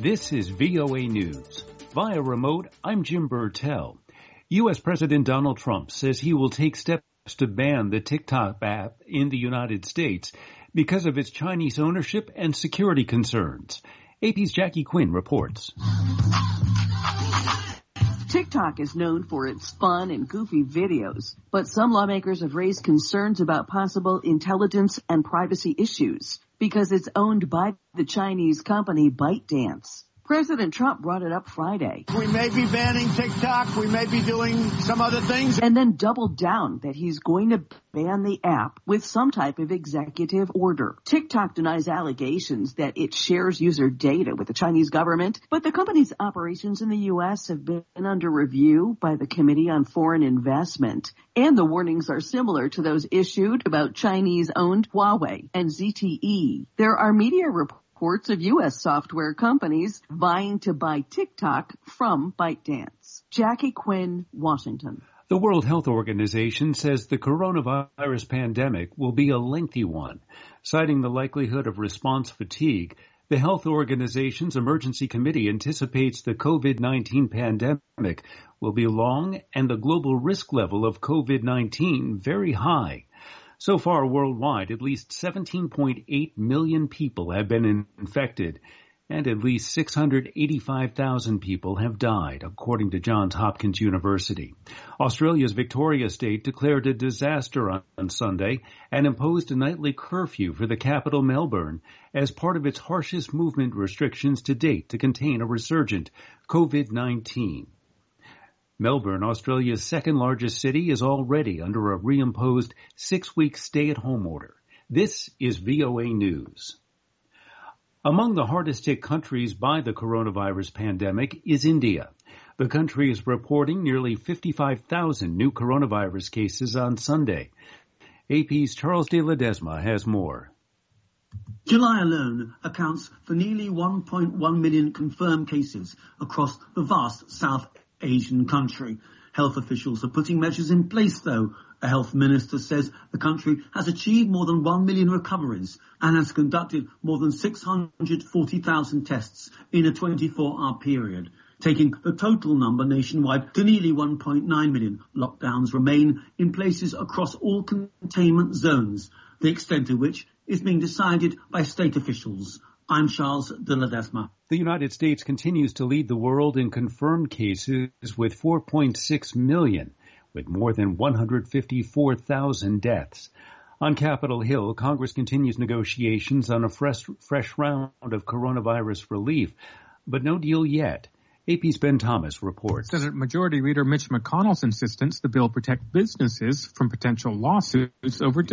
This is VOA News. Via remote, I'm Jim Burtell. U.S. President Donald Trump says he will take steps to ban the TikTok app in the United States because of its Chinese ownership and security concerns. AP's Jackie Quinn reports. TikTok is known for its fun and goofy videos, but some lawmakers have raised concerns about possible intelligence and privacy issues because it's owned by the Chinese company ByteDance. President Trump brought it up Friday. We may be banning TikTok. We may be doing some other things. And then doubled down that he's going to ban the app with some type of executive order. TikTok denies allegations that it shares user data with the Chinese government, but the company's operations in the U.S. have been under review by the Committee on Foreign Investment. And the warnings are similar to those issued about Chinese-owned Huawei and ZTE. There are media reports of U.S. software companies vying to buy TikTok from ByteDance. Jackie Quinn, Washington. The World Health Organization says the coronavirus pandemic will be a lengthy one. Citing the likelihood of response fatigue, the Health Organization's Emergency Committee anticipates the COVID-19 pandemic will be long and the global risk level of COVID-19 very high. So far worldwide, at least 17.8 million people have been infected, and at least 685,000 people have died, according to Johns Hopkins University. Australia's Victoria state declared a disaster on Sunday and imposed a nightly curfew for the capital, Melbourne, as part of its harshest movement restrictions to date to contain a resurgent COVID-19. Melbourne, Australia's second largest city, is already under a reimposed 6-week stay-at-home order. This is VOA News. Among the hardest hit countries by the coronavirus pandemic is India. The country is reporting nearly 55,000 new coronavirus cases on Sunday. AP's Charles de Ledesma has more. July alone accounts for nearly 1.1 million confirmed cases across the vast South Asian country. Health officials are putting measures in place, though. A health minister says the country has achieved more than 1 million recoveries and has conducted more than 640,000 tests in a 24-hour period, taking the total number nationwide to nearly 1.9 million. Lockdowns remain in places across all containment zones, the extent of which is being decided by state officials. I'm Charles de Ledesma. The United States continues to lead the world in confirmed cases with 4.6 million, with more than 154,000 deaths. On Capitol Hill, Congress continues negotiations on a fresh round of coronavirus relief, but no deal yet. AP's Ben Thomas reports. Senate Majority Leader Mitch McConnell's insistence the bill protect businesses from potential lawsuits over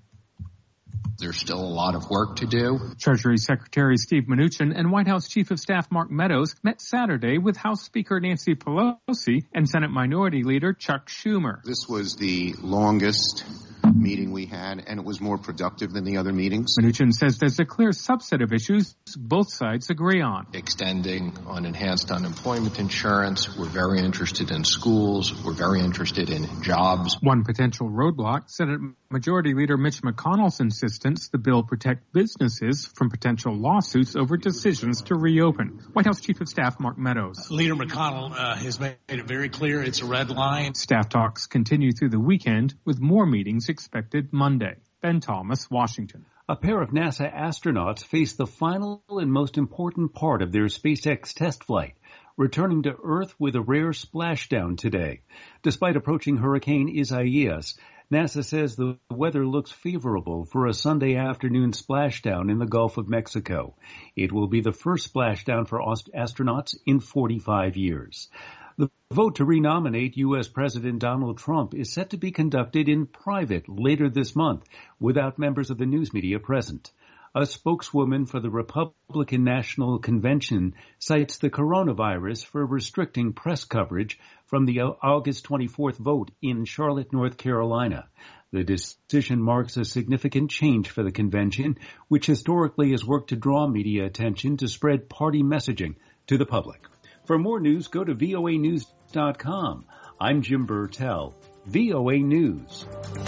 There's still a lot of work to do. Treasury Secretary Steve Mnuchin and White House Chief of Staff Mark Meadows met Saturday with House Speaker Nancy Pelosi and Senate Minority Leader Chuck Schumer. This was the longest meeting we had, and it was more productive than the other meetings. Mnuchin says there's a clear subset of issues both sides agree on. Extending on enhanced unemployment insurance. We're very interested in schools. We're very interested in jobs. One potential roadblock, Senate Majority Leader Mitch McConnell's insistence the bill protect businesses from potential lawsuits over decisions to reopen. White House Chief of Staff Mark Meadows. Leader McConnell has made it very clear it's a red line. Staff talks continue through the weekend with more meetings expected Monday. Ben Thomas, Washington. A pair of NASA astronauts face the final and most important part of their SpaceX test flight, returning to Earth with a rare splashdown today. Despite approaching Hurricane Isaias, NASA says the weather looks favorable for a Sunday afternoon splashdown in the Gulf of Mexico. It will be the first splashdown for astronauts in 45 years. The vote to renominate U.S. President Donald Trump is set to be conducted in private later this month without members of the news media present. A spokeswoman for the Republican National Convention cites the coronavirus for restricting press coverage from the August 24th vote in Charlotte, North Carolina. The decision marks a significant change for the convention, which historically has worked to draw media attention to spread party messaging to the public. For more news, go to voanews.com. I'm Jim Burtell, VOA News.